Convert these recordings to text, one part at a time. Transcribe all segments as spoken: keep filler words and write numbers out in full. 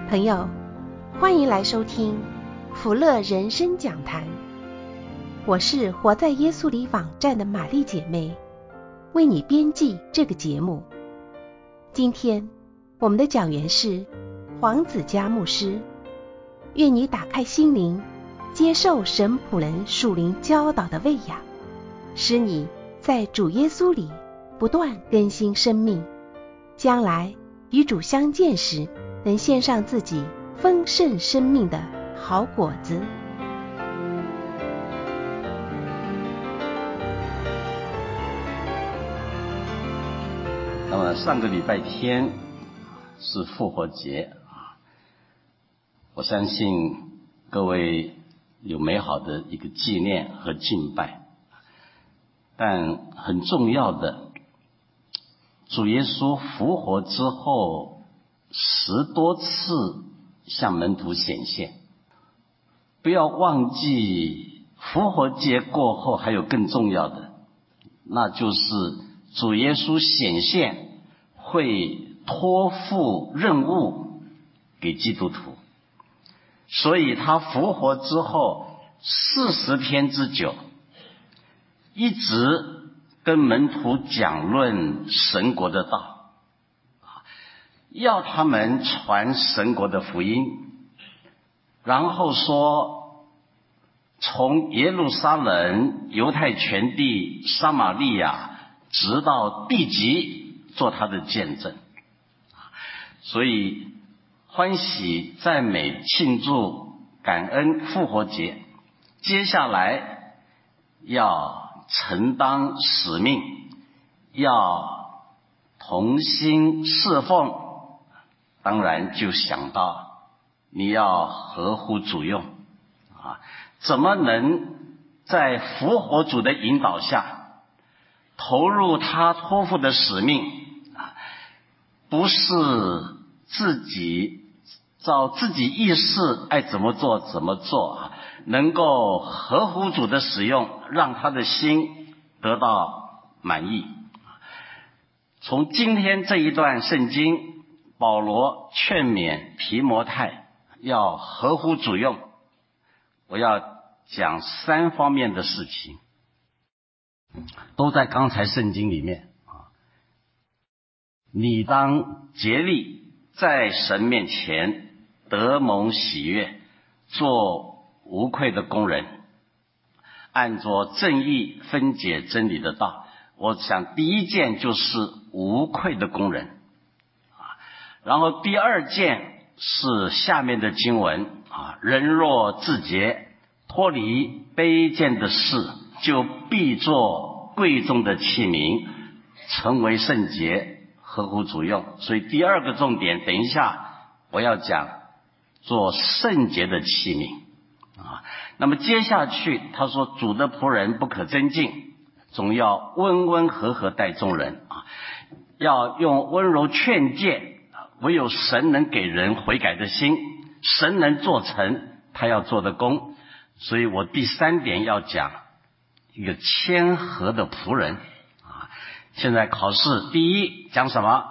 朋友，欢迎来收听福乐人生讲坛。我是活在耶稣里网站的玛丽姐妹，为你编辑这个节目。今天我们的讲员是黄子佳牧师，愿你打开心灵，接受神仆人属灵教导的喂养，使你在主耶稣里不断更新生命，将来与主相见时，能献上自己丰盛生命的好果子。 那么上个礼拜天是复活节啊，我相信各位有美好的一个纪念和敬拜，但很重要的，主耶稣复活之后十多次向门徒显现，不要忘记复活节过后还有更重要的，那就是主耶稣显现会托付任务给基督徒，所以他复活之后四十天之久，一直跟门徒讲论神国的道，要他们传神国的福音，然后说从耶路撒冷、犹太全地、撒玛利亚直到地极做他的见证。所以欢喜赞美庆祝感恩复活节，接下来要承担使命，要同心侍奉，当然就想到你要合乎主用啊，怎么能在复活主的引导下投入他托付的使命啊？不是自己照自己意识爱怎么做怎么做啊，能够合乎主的使用，让他的心得到满意。从今天这一段圣经，保罗劝勉提摩太要合乎主用，我要讲三方面的事情，都在刚才圣经里面啊。你当竭力在神面前得蒙喜悦，做无愧的工人，按着正义分解真理的道。我想第一件就是无愧的工人啊，然后第二件是下面的经文啊，人若自洁，脱离卑贱的事，就必做贵重的器皿，成为圣洁，合乎主用。所以第二个重点，等一下我要讲做圣洁的器皿啊。那么接下去他说，主的仆人不可争竞，总要温温和和待众人啊，要用温柔劝诫，唯有神能给人悔改的心，神能做成他要做的工。所以我第三点要讲一个谦和的仆人啊。现在考试第一讲什么？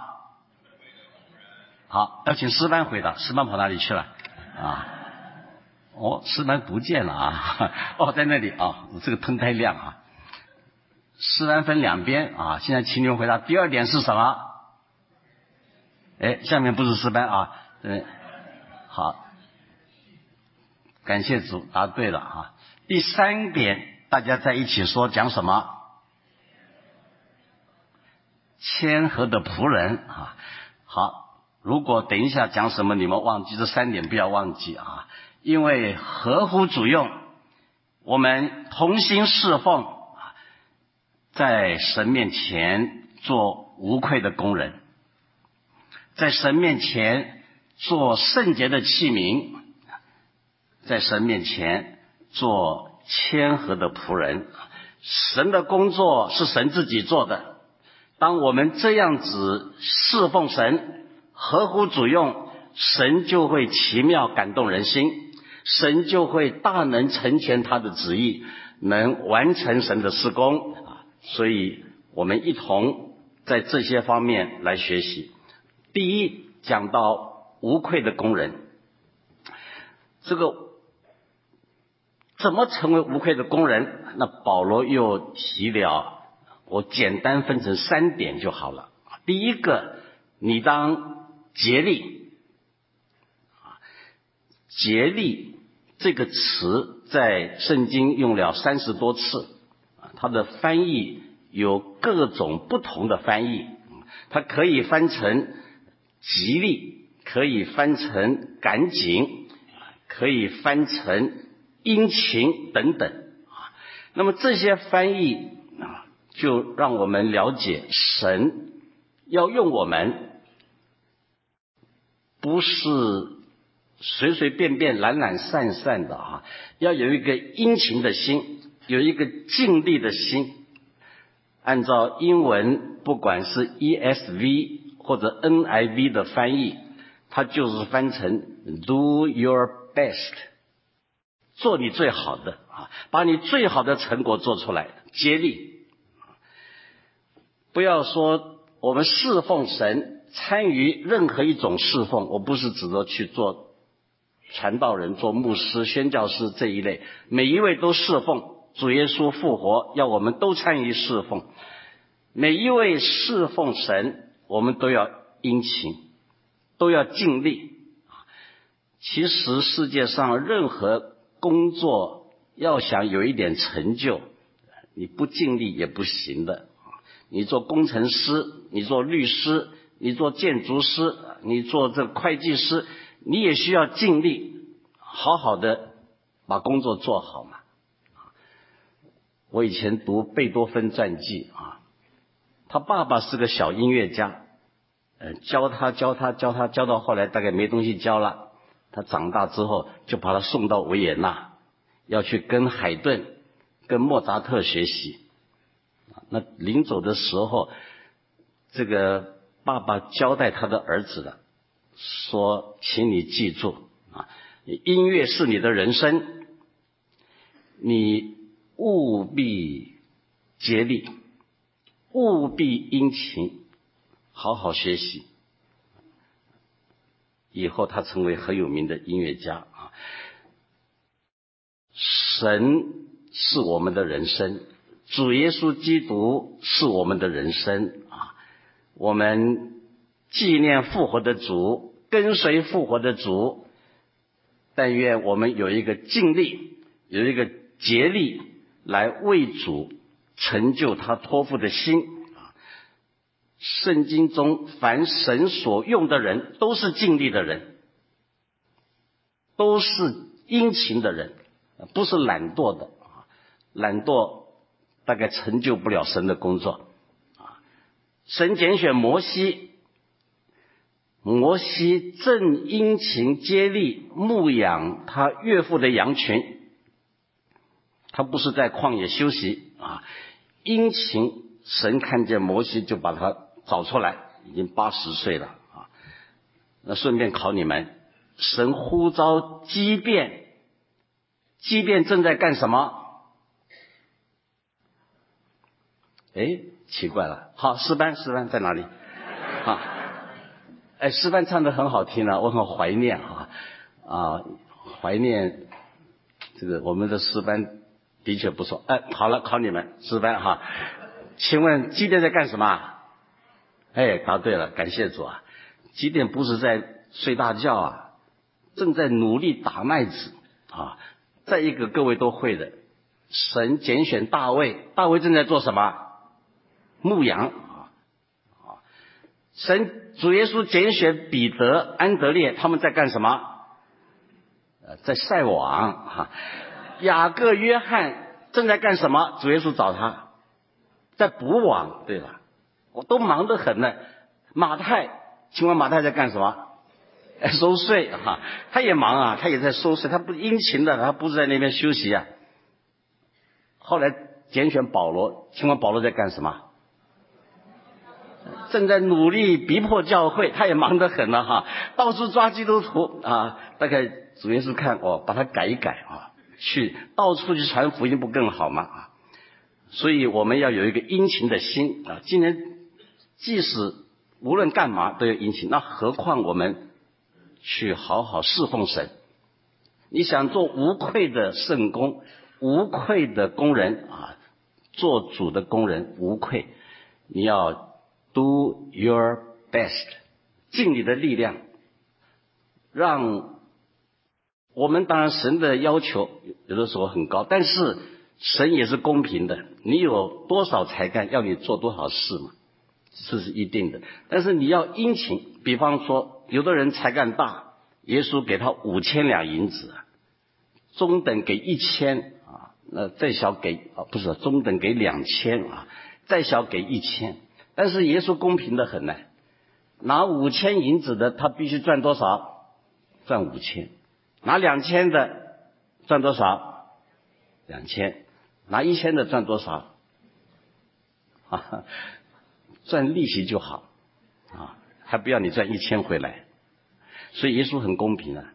好，要请诗班回答。诗班跑哪里去了啊？哦，诗班不见了啊。哦，在那里啊，这个灯太亮啊。诗班分两边啊，现在请你们回答。第二点是什么？哎，下面不是诗班啊。嗯，好，感谢主，答对了啊。第三点大家在一起说，讲什么？谦和的仆人啊。好，如果等一下讲什么你们忘记，这三点不要忘记啊，因为合乎主用，我们同心侍奉，在神面前做无愧的工人，在神面前做圣洁的器皿，在神面前做谦和的仆人。神的工作是神自己做的，当我们这样子侍奉神，合乎主用，神就会奇妙感动人心，神就会大能成全他的旨意，能完成神的事工。所以我们一同在这些方面来学习。第一，讲到无愧的工人， 这个怎么成为无愧的工人？那保罗又提了，我简单分成三点就好了。第一个，你当竭力。竭力这个词在圣经用了三十多次，它的翻译有各种不同的翻译，它可以翻成极力，可以翻成赶紧，可以翻成殷勤等等。那么这些翻译就让我们了解神要用我们，不是随随便便懒懒散散的啊，要有一个殷勤的心，有一个尽力的心。按照英文不管是 E S V 或者 N I V 的翻译，它就是翻成 do your best， 做你最好的啊，把你最好的成果做出来，竭力。不要说我们侍奉神，参与任何一种侍奉，我不是指着去做传道人、做牧师、宣教师这一类，每一位都侍奉。主耶稣复活，要我们都参与侍奉。每一位侍奉神，我们都要殷勤，都要尽力。其实世界上任何工作要想有一点成就，你不尽力也不行的。你做工程师，你做律师，你做建筑师，你做这会计师，你也需要尽力，好好的把工作做好嘛。我以前读贝多芬传记啊，他爸爸是个小音乐家，呃，教他教他教他教到后来大概没东西教了，他长大之后就把他送到维也纳，要去跟海顿、跟莫扎特学习。那临走的时候，这个爸爸交代他的儿子了，说请你记住啊，音乐是你的人生，你务必竭力，务必殷勤，好好学习。以后他成为很有名的音乐家啊。神是我们的人生，主耶稣基督是我们的人生啊。我们纪念复活的主，跟随复活的主，但愿我们有一个尽力，有一个竭力来为主成就他托付的心。圣经中凡神所用的人都是尽力的人，都是殷勤的人，不是懒惰的。懒惰大概成就不了神的工作。神拣选摩西，摩西正殷勤接力牧养他岳父的羊群，他不是在旷野休息啊，殷勤。神看见摩西就把他找出来，已经八十岁了啊。那顺便考你们，神呼召基遍，基遍正在干什么？哎，奇怪了。好，诗班，诗班在哪里？啊，哎，诗班唱得很好听啊，我很怀念啊啊，怀念这个我们的诗班的确不错。哎，好了，考你们诗班哈。请问基甸在干什么？哎，答对了，感谢主啊！基甸不是在睡大觉啊，正在努力打麦子啊。再一个，各位都会的，神拣选大卫，大卫正在做什么？牧羊啊啊！神主耶稣拣选彼得、安德烈，他们在干什么？呃，在晒网啊。雅各、约翰正在干什么？主耶稣找他。在补网，对吧？我都忙得很呢。马太，请问马太在干什么？哎，收税哈，他也忙啊，他也在收税，他不殷勤的，他不是在那边休息啊。后来拣选保罗，请问保罗在干什么？正在努力逼迫教会，他也忙得很了哈，到处抓基督徒啊。大概主耶稣看哦，把他改一改啊，去到处去传福音，不更好吗？啊。所以我们要有一个殷勤的心啊！今天即使无论干嘛都要殷勤，那何况我们去好好侍奉神？ 你想做无愧的圣工，无愧的工人啊，做主的工人无愧，你要 do your best， 尽你的力量，让我们当然神的要求有的时候很高，但是神也是公平的，你有多少才干，要你做多少事嘛，这是一定的。但是你要殷勤，比方说有的人才干大，耶稣给他五千两银子，中等给一千啊，那再小给啊不是中等给两千啊，再小给一千。但是耶稣公平的很呢，拿五千银子的他必须赚多少？赚五千。拿两千的赚多少？两千。拿一千的赚多少？啊，赚利息就好啊，还不要你赚一千回来。所以耶稣很公平啊，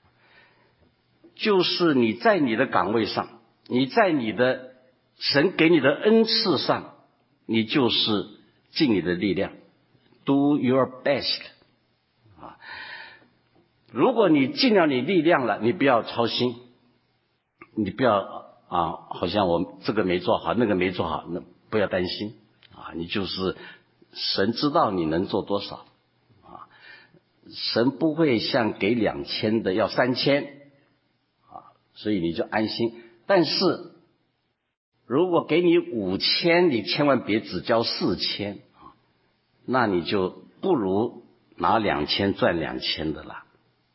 就是你在你的岗位上，你在你的神给你的恩赐上，你就是尽你的力量 do your best 啊。如果你尽了你力量了，你不要操心，你不要啊，好像我这个没做好，那个没做好，那不要担心啊，你就是神知道你能做多少啊，神不会像给两千的要三千啊，所以你就安心。但是如果给你五千，你千万别只交四千啊，那你就不如拿两千赚两千的了。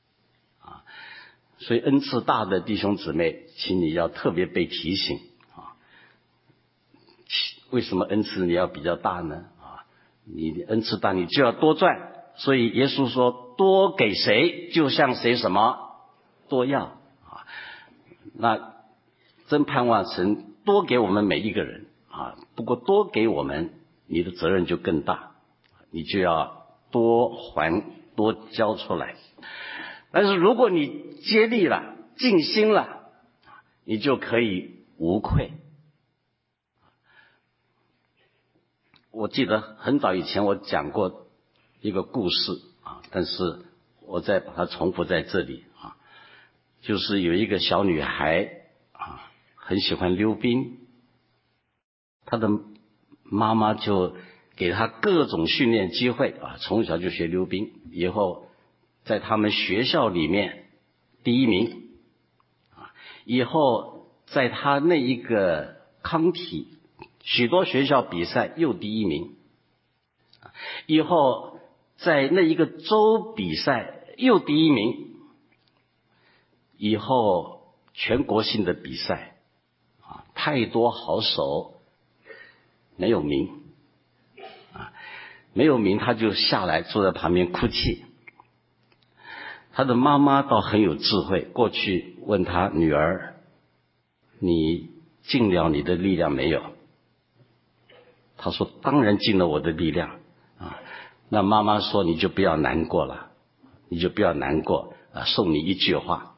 所以恩赐大的弟兄姊妹，请你要特别被提醒啊！为什么恩赐你要比较大呢？啊，你的恩赐大，你就要多赚。所以耶稣说，多给谁，就像谁什么多要啊。那真盼望神多给我们每一个人啊，不过多给我们，你的责任就更大，你就要多还多交出来。但是如果你接力了，尽心了，你就可以无愧。我记得很早以前我讲过一个故事啊，但是我再把它重复在这里啊，就是有一个小女孩啊，很喜欢溜冰，她的妈妈就给她各种训练机会啊，从小就学溜冰，以后在他们学校里面第一名啊，以后在他那一个康体许多学校比赛又第一名，以后在那一个州比赛又第一名，以后全国性的比赛啊，太多好手没有名啊，没有名他就下来坐在旁边哭泣。他的妈妈倒很有智慧，过去问他女儿，你尽了你的力量没有？他说当然尽了我的力量啊。那妈妈说你就不要难过了，你就不要难过啊，送你一句话，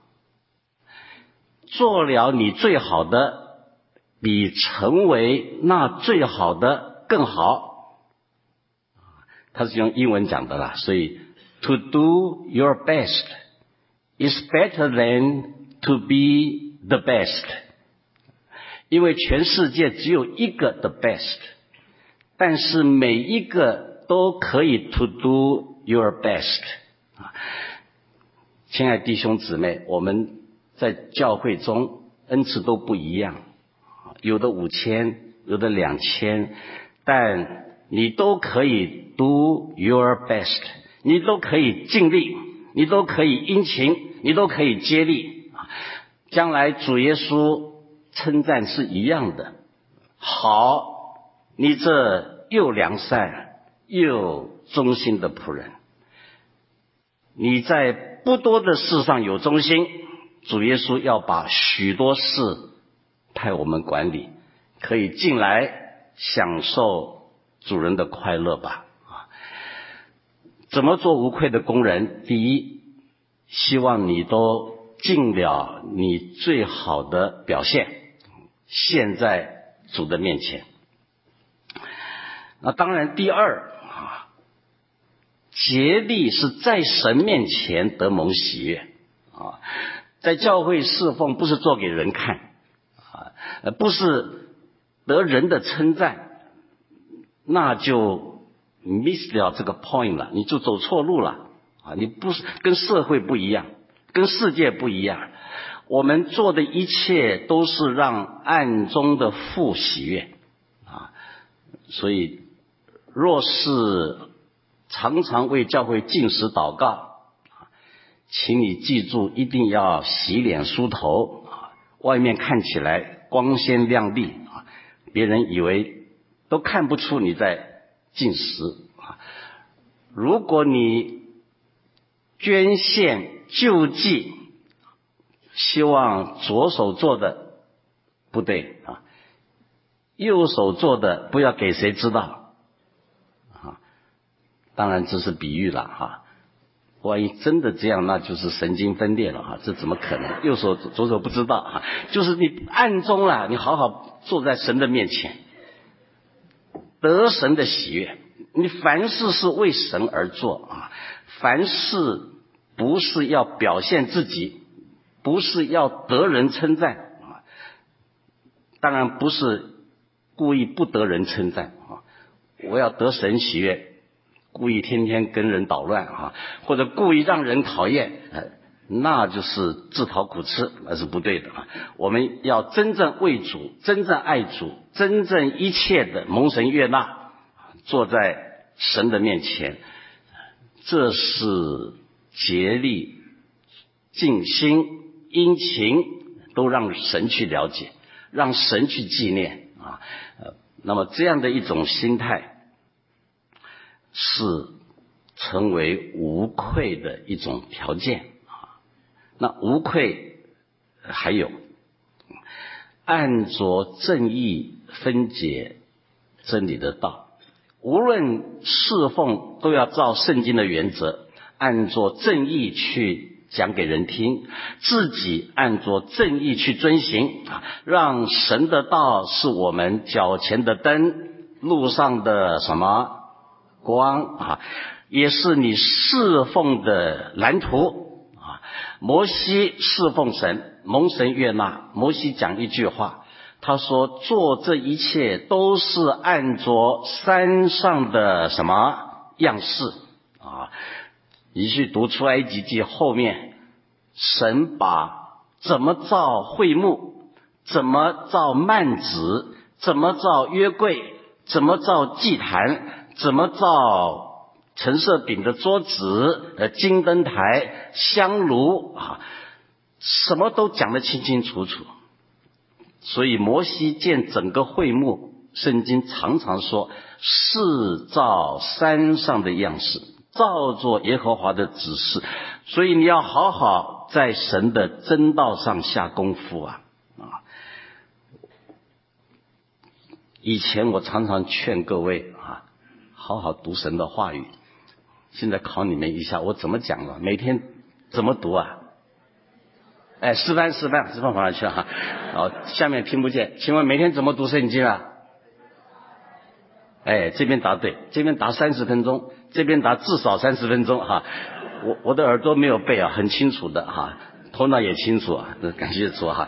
做了你最好的比成为那最好的更好。他是用英文讲的啦，所以To do your best is better than to be the best. 因为全世界只有一个 the best， 但是每一个都可以 to do your best。亲爱的弟兄姊妹，我们在教会中恩赐都不一样，有的五千，有的两千，但你都可以 do your best。你都可以尽力，你都可以殷勤，你都可以接力，将来主耶稣称赞是一样的。好，你这又良善又忠心的仆人，你在不多的事上有忠心，主耶稣要把许多事派我们管理，可以进来享受主人的快乐吧。怎么做无愧的工人？第一，希望你都尽了你最好的表现，现在主的面前。那当然，第二啊，竭力是在神面前得蒙喜悦啊。 在教会侍奉不是做给人看啊，不是得人的称赞，那就 miss 掉这个 point 了，你就走错路了啊！你不是跟社会不一样，跟世界不一样。我们做的一切都是让暗中的父喜悦啊，所以若是常常为教会禁食祷告，请你记住，一定要洗脸梳头，外面看起来光鲜亮丽啊，别人以为都看不出你在禁食啊。如果你捐献救济，希望左手做的不对啊，右手做的不要给谁知道啊。当然这是比喻了哈，万一真的这样，那就是神经分裂了哈，这怎么可能？右手左手不知道哈，就是你暗中啦，你好好坐在神的面前，得神的喜悦。你凡事是为神而做啊，凡事不是要表现自己，不是要得人称赞啊，当然不是故意不得人称赞啊，我要得神喜悦，故意天天跟人捣乱啊，或者故意让人讨厌，那就是自讨苦吃，那是不对的啊。我们要真正为主，真正爱主，真正一切的蒙神悦纳，坐在神的面前，这是竭力尽心殷勤都让神去了解，让神去纪念啊。那么这样的一种心态是成为无愧的一种条件啊。那无愧还有按着正义分解真理的道，无论侍奉都要照圣经的原则，按着正义去讲给人听，自己按着正义去遵行啊，让神的道是我们脚前的灯，路上的什么光啊，也是你侍奉的蓝图啊。摩西侍奉神，蒙神悦纳。摩西讲一句话，他说做这一切都是按着山上的什么样式啊。你去读出埃及记后面，神把怎么造会幕，怎么造幔子，怎么造约柜，怎么造祭坛，怎么造陈设饼的桌子、呃金灯台、香炉啊，什么都讲得清清楚楚。所以摩西见整个会幕，圣经常常说是照山上的样式，照着耶和华的指示。所以你要好好在神的真道上下功夫啊！啊，以前我常常劝各位啊，好好读神的话语。现在考你们一下，我怎么讲了？每天怎么读啊？哎，示范示范示范跑哪去啊？哦，下面听不见。请问每天怎么读圣经啊？哎，这边答对，这边答三十分钟，这边答至少三十分钟哈。我我的耳朵没有背啊，很清楚的哈，头脑也清楚啊，感谢主哈。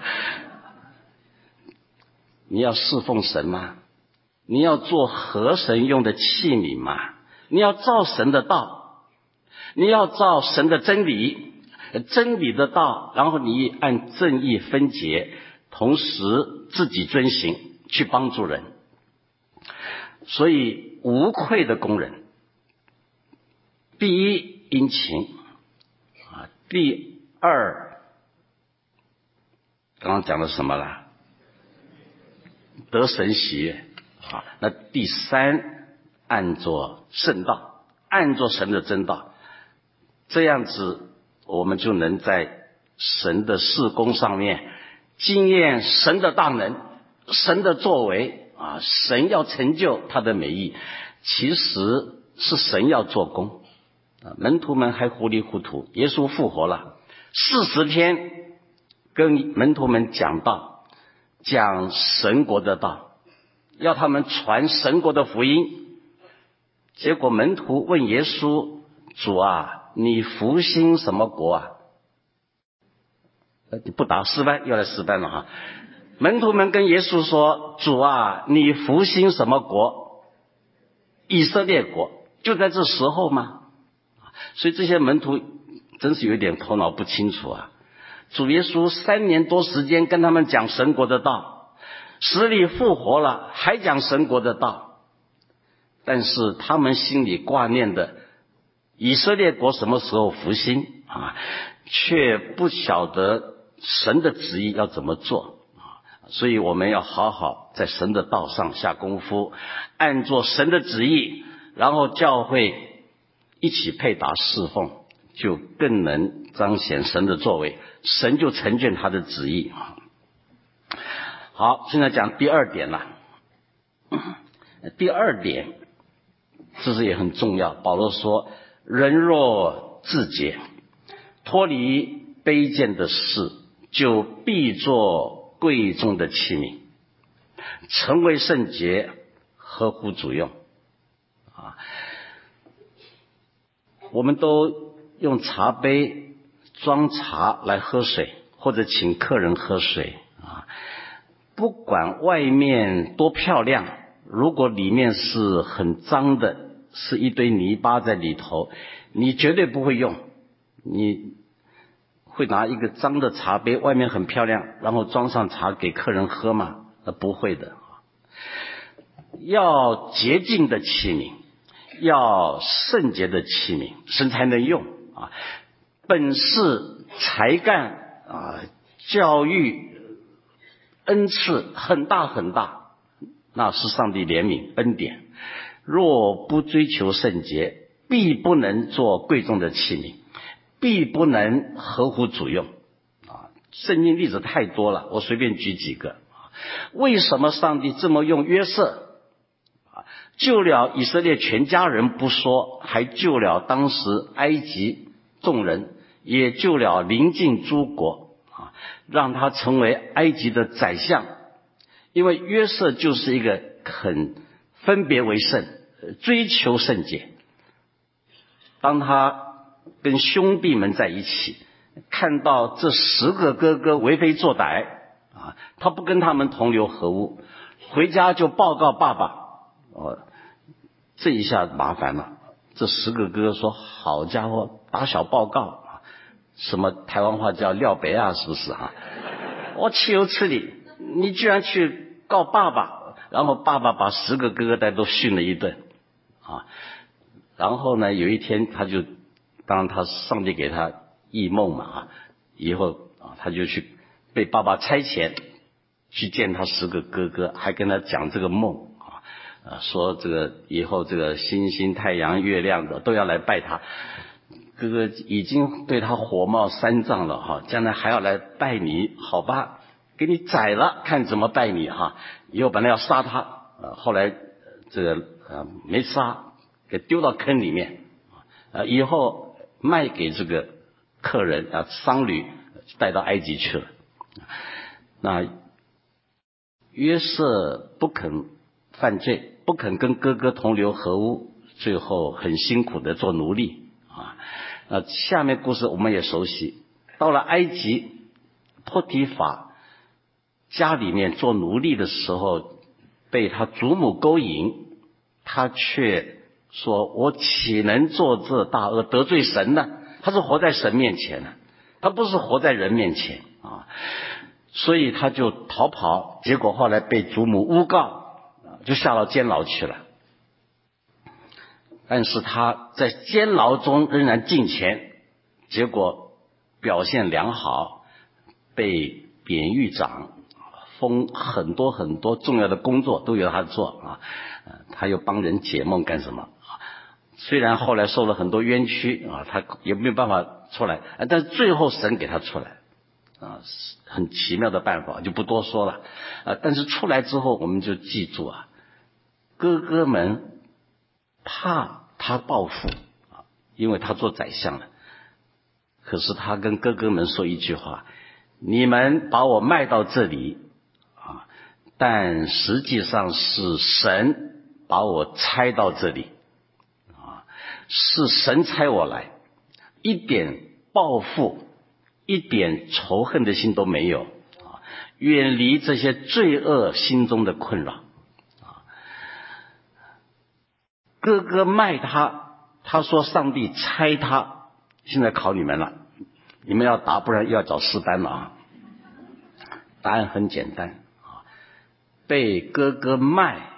你要侍奉神吗？你要做合神用的器皿吗？你要照神的道，你要照神的真理，真理的道，然后你按正义分解，同时自己遵行，去帮助人。所以无愧的工人，第一殷勤啊，第二刚刚讲的什么了？得神喜悦啊。那第三，按着圣道，按着神的真道，这样子我们就能在神的事工上面经验神的大能，神的作为啊，神要成就他的美意，其实是神要做工啊。门徒们还糊里糊涂，耶稣复活了，四十天跟门徒们讲道，讲神国的道，要他们传神国的福音。结果门徒问耶稣，主啊，你复兴什么国啊？ 呃，不答，失败，又来失败了哈。门徒们跟耶稣说：“主啊，你复兴什么国？以色列国，就在这时候吗？”所以这些门徒真是有一点头脑不清楚啊。主耶稣三年多时间跟他们讲神国的道，死里复活了，还讲神国的道，但是他们心里挂念的以色列国什么时候复兴啊，却不晓得神的旨意要怎么做啊。所以我们要好好在神的道上下功夫，按做神的旨意，然后教会一起配搭侍奉，就更能彰显神的作为，神就成就他的旨意。好，现在讲第二点了。第二点这是也很重要，保罗说：人若自洁，脱离卑贱的事，就必做贵重的器皿，成为圣洁，合乎主用啊。我们都用茶杯装茶来喝水，或者请客人喝水啊。不管外面多漂亮，如果里面是很脏的，是一堆泥巴在里头，你绝对不会用。你会拿一个脏的茶杯，外面很漂亮，然后装上茶给客人喝吗？呃，不会的。要洁净的器皿，要圣洁的器皿，神才能用啊。本事、才干啊、教育、恩赐很大很大，那是上帝怜悯恩典。若不追求圣洁，必不能做贵重的器皿，必不能合乎主用啊。圣经例子太多了，我随便举几个。为什么上帝这么用约瑟？救了以色列全家人不说，还救了当时埃及众人，也救了邻近诸国啊，让他成为埃及的宰相。因为约瑟就是一个肯分别为圣，追求圣洁。当他跟兄弟们在一起，看到这十个哥哥为非作歹啊，他不跟他们同流合污，回家就报告爸爸。哦，这一下麻烦了。这十个哥哥说：“好家伙，打小报告啊，什么台湾话叫廖北啊，是不是啊？我岂有此理！你居然去告爸爸！”然后爸爸把十个哥哥带都训了一顿啊。然后呢，有一天他就，当然他上帝给他异梦嘛啊，以后啊他就去被爸爸差遣去见他十个哥哥，还跟他讲这个梦。啊，说这个以后这个星星、太阳、月亮的都要来拜他，哥哥已经对他火冒三丈了哈，将来还要来拜你，好吧，给你宰了，看怎么拜你哈。以后本来要杀他，呃，后来这个呃没杀，给丢到坑里面，呃，以后卖给这个客人啊，商旅带到埃及去了。那约瑟不肯犯罪，不肯跟哥哥同流合污，最后很辛苦的做奴隶啊。那下面故事我们也熟悉，到了埃及，波提法家里面做奴隶的时候，被他祖母勾引，他却说：“我岂能做这大恶，得罪神呢？”他是活在神面前的，他不是活在人面前啊。所以他就逃跑，结果后来被祖母诬告，就下到监牢去了。但是他在监牢中仍然敬虔，结果表现良好，被典狱长封很多很多重要的工作都由他做啊。他又帮人解梦干什么？虽然后来受了很多冤屈啊，他也没有办法出来，但是最后神给他出来啊，很奇妙的办法，就不多说了啊。但是出来之后，我们就记住啊，哥哥们怕他报复啊，因为他做宰相了。可是他跟哥哥们说一句话：你们把我卖到这里啊，但实际上是神把我差到这里啊，是神差我来，一点报复一点仇恨的心都没有啊，远离这些罪恶心中的困扰啊。哥哥卖他，他说上帝拆他，现在考你们了，你们要答，不然又要找诗班了啊。答案很简单啊，被哥哥卖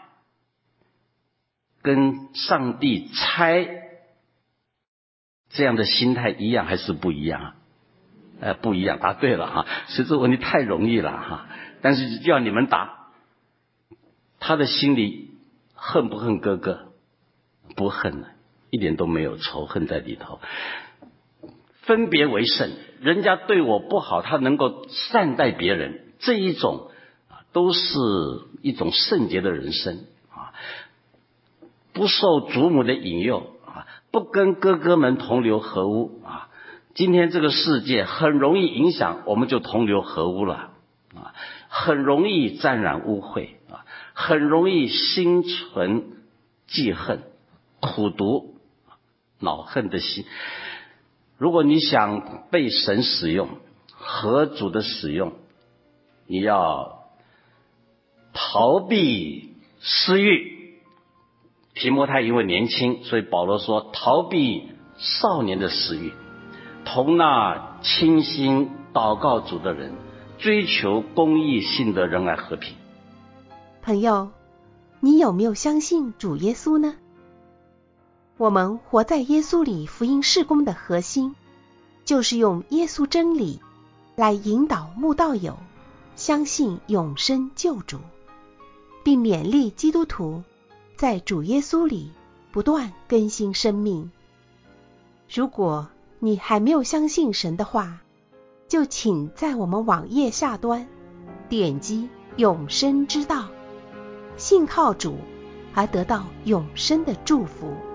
跟上帝拆这样的心态一样还是不一样啊？呃，不一样，答对了哈。所以这个问题太容易了哈，但是要你们答，他的心里恨不恨哥哥？不恨了，一点都没有仇恨在里头。分别为圣，人家对我不好，他能够善待别人，这一种啊，都是一种圣洁的人生啊。不受祖母的引诱啊，不跟哥哥们同流合污啊。今天这个世界很容易影响，我们就同流合污了啊，很容易沾染污秽啊，很容易心存记恨、苦毒、恼恨的心。如果你想被神使用，合主的使用，你要逃避私欲。提摩太因为年轻，所以保罗说逃避少年的私欲，同那清心祷告主的人，追求公义、信德、仁爱、和平。 朋友，你有没有相信主耶稣呢？我们活在耶稣里福音事工的核心，就是用耶稣真理来引导慕道友相信永生救主，并勉励基督徒在主耶稣里不断更新生命。如果你还没有相信神的话，就请在我们网页下端点击永生之道，信靠主而得到永生的祝福。